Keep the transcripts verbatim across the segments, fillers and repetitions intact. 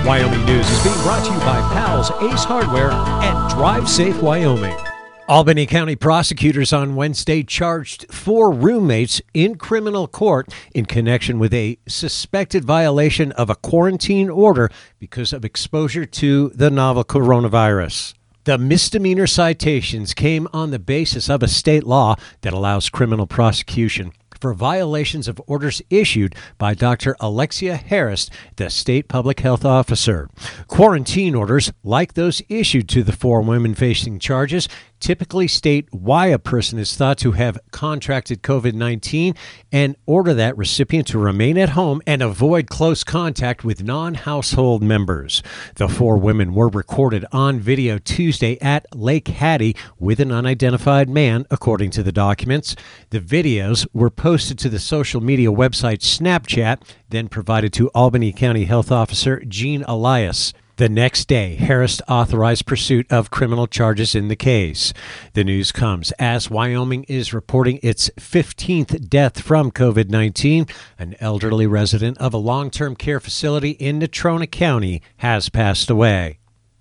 Wyoming News is being brought to you by Powell's Ace Hardware and Drive Safe Wyoming. Albany County prosecutors on Wednesday charged four roommates in criminal court in connection with a suspected violation of a quarantine order because of exposure to the novel coronavirus. The misdemeanor citations came on the basis of a state law that allows criminal prosecution for violations of orders issued by Doctor Alexia Harris, the state public health officer. Quarantine orders, like those issued to the four women facing charges, typically state why a person is thought to have contracted covid nineteen and order that recipient to remain at home and avoid close contact with non-household members. The four women were recorded on video Tuesday at Lake Hattie with an unidentified man, according to the documents. The videos were posted to the social media website Snapchat, then provided to Albany County Health Officer Gene Elias. The next day, Harris authorized pursuit of criminal charges in the case. The news comes as Wyoming is reporting its fifteenth death from covid nineteen. An elderly resident of a long-term care facility in Natrona County has passed away.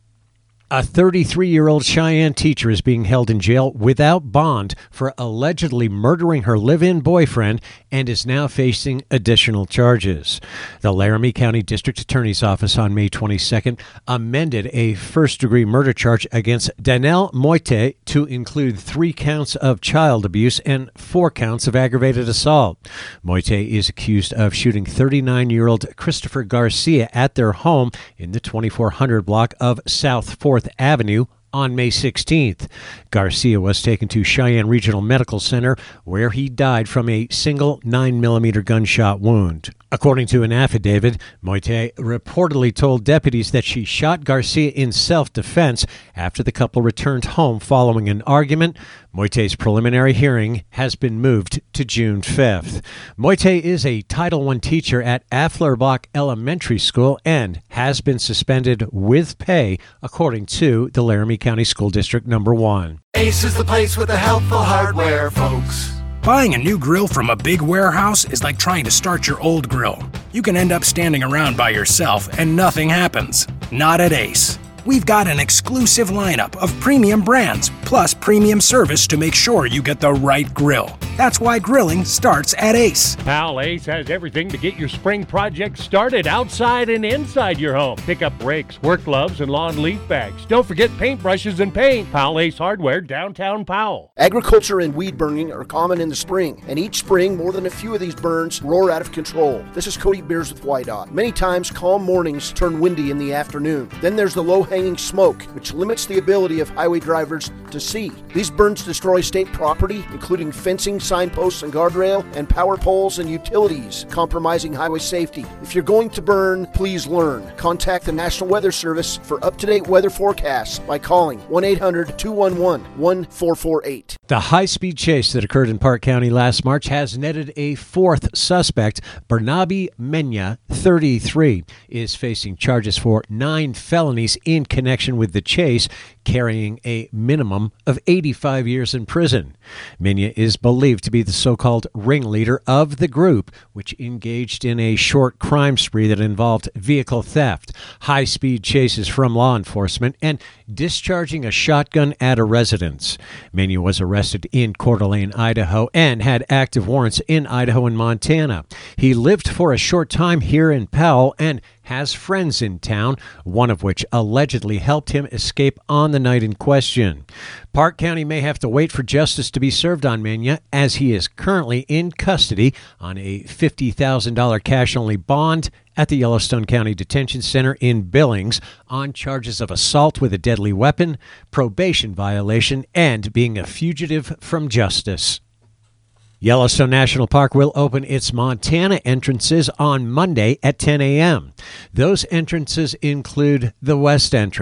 A thirty-three-year-old Cheyenne teacher is being held in jail without bond for allegedly murdering her live-in boyfriend and is now facing additional charges. The Laramie County District Attorney's Office on May twenty-second amended a first-degree murder charge against Danelle Moite to include three counts of child abuse and four counts of aggravated assault. Moite is accused of shooting thirty-nine-year-old Christopher Garcia at their home in the twenty-four hundred block of South fourth Avenue on May sixteenth. Garcia was taken to Cheyenne Regional Medical Center, where he died from a single nine millimeter gunshot wound. According to an affidavit, Moite reportedly told deputies that she shot Garcia in self-defense after the couple returned home following an argument. Moite's preliminary hearing has been moved to June fifth. Moite is a Title one teacher at Afflerbach Elementary School and has been suspended with pay, according to the Laramie County School District Number one. Ace is the place with the helpful hardware, folks. Buying a new grill from a big warehouse is like trying to start your old grill. You can end up standing around by yourself and nothing happens. Not at Ace. We've got an exclusive lineup of premium brands, plus premium service to make sure you get the right grill. That's why grilling starts at Ace. Pal Ace has everything to get your spring project started outside and inside your home. Pick up rakes, work gloves, and lawn leaf bags. Don't forget paintbrushes and paint. Pal Ace Hardware, downtown Powell. Agriculture and weed burning are common in the spring, and each spring more than a few of these burns roar out of control. This is Cody Beers with Y DOT. Many times calm mornings turn windy in the afternoon. Then there's the low hanging smoke, which limits the ability of highway drivers to see. These burns destroy state property, including fencing, signposts and guardrail, and power poles and utilities, compromising highway safety. If you're going to burn, please learn. Contact the National Weather Service for up-to-date weather forecasts by calling one eight hundred two one one one four four eight. The high-speed chase that occurred in Park County last March has netted a fourth suspect. Bernabe Mena, thirty-three, is facing charges for nine felonies in connection with the chase, carrying a minimum of eighty-five years in prison. Mena is believed to be the so-called ringleader of the group, which engaged in a short crime spree that involved vehicle theft, high-speed chases from law enforcement, and discharging a shotgun at a residence. Mena was arrested in Coeur d'Alene, Idaho, and had active warrants in Idaho and Montana. He lived for a short time here in Powell and has friends in town, one of which allegedly helped him escape on the night in question. Park County may have to wait for justice to be served on Mena, as he is currently in custody on a fifty thousand dollars cash-only bond at the Yellowstone County Detention Center in Billings on charges of assault with a deadly weapon, probation violation, and being a fugitive from justice. Yellowstone National Park will open its Montana entrances on Monday at ten a.m. Those entrances include the West Entrance,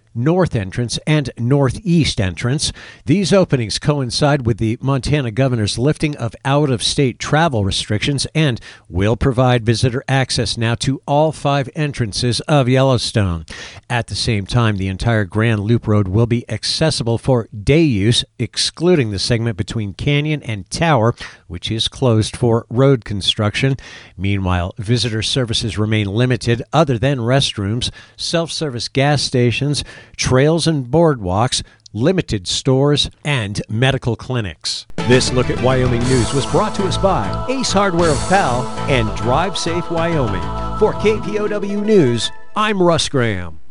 north entrance and northeast entrance. These openings coincide with the Montana governor's lifting of out-of-state travel restrictions and will provide visitor access now to all five entrances of Yellowstone. At the same time, the entire Grand Loop Road will be accessible for day use, excluding the segment between Canyon and Tower, which is closed for road construction. Meanwhile, visitor services remain limited other than restrooms, self-service gas stations, trails and boardwalks, limited stores, and medical clinics. This Look at Wyoming News was brought to us by Ace Hardware of Powell and Drive Safe Wyoming. For K P O W News, I'm Russ Graham.